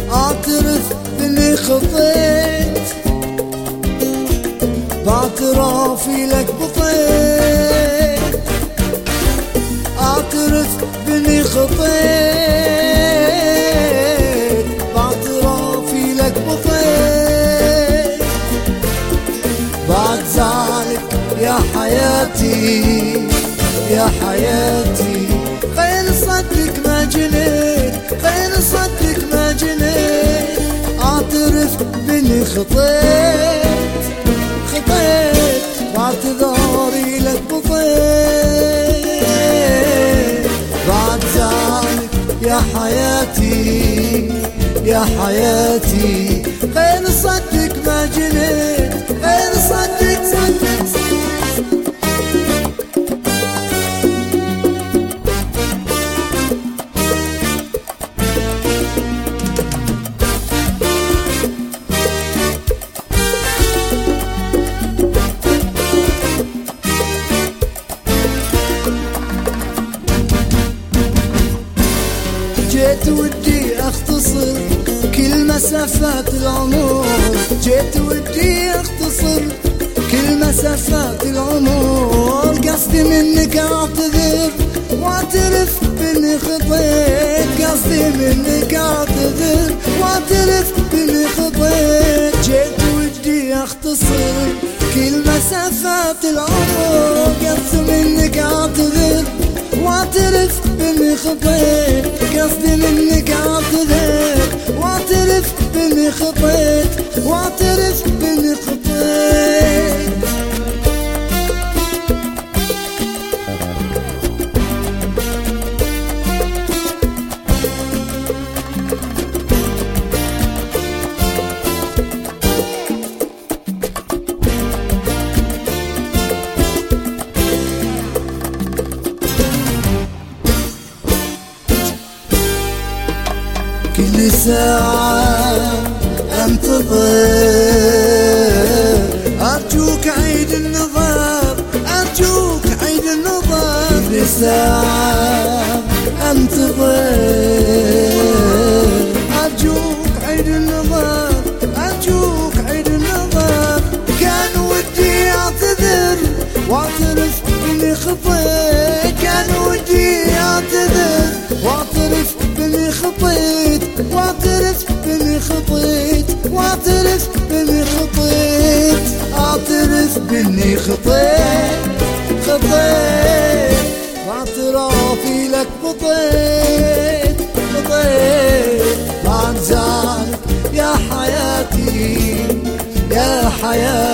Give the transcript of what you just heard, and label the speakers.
Speaker 1: اعترف باني خطيت، باعترافي لك بطيت. اعترف باني خطيت، باعترافي لك بطيت. بعد ذلك يا حياتي يا حياتي خير صدق ما جنيت، خير صدق ما جنيت. اعترف باني خطيت، خطيت باعتذاري لك بطيت. بعد ذلك يا حياتي يا حياتي خير صدق ما جنيت، خير صدق صدق صدق. جيت ودي اختصر كل مسافات العمر، جيت ودي اختصر كل مسافات العمر. قصدي منك اعتذر واعترف باني خطيت، قصدي منك اعتذر واعترف باني خطيت. جيت ودي اختصر كل مسافات العمر، قصدي منك اعتذر واعترف باني خطيت، قصدي منك اعتذر واعترف باني خطيت، واعترف باني خطيت. كل ساعة انتظر، أرجوك عيد النظر، أرجوك عيد النظر. كل ساعة انتظر، أرجوك عيد النظر، أرجوك عيد النظر. كان ودي أعتذر واعترف باني خطيت، كان ودي أعتذر واعترف باني خطيت، واعترف باني خطيت، واعترف باني خطيت. اعترف باني خطيت، خطيت واعترافي لك بطيت، بطيت. بعد ذلك يا حياتي يا حياتي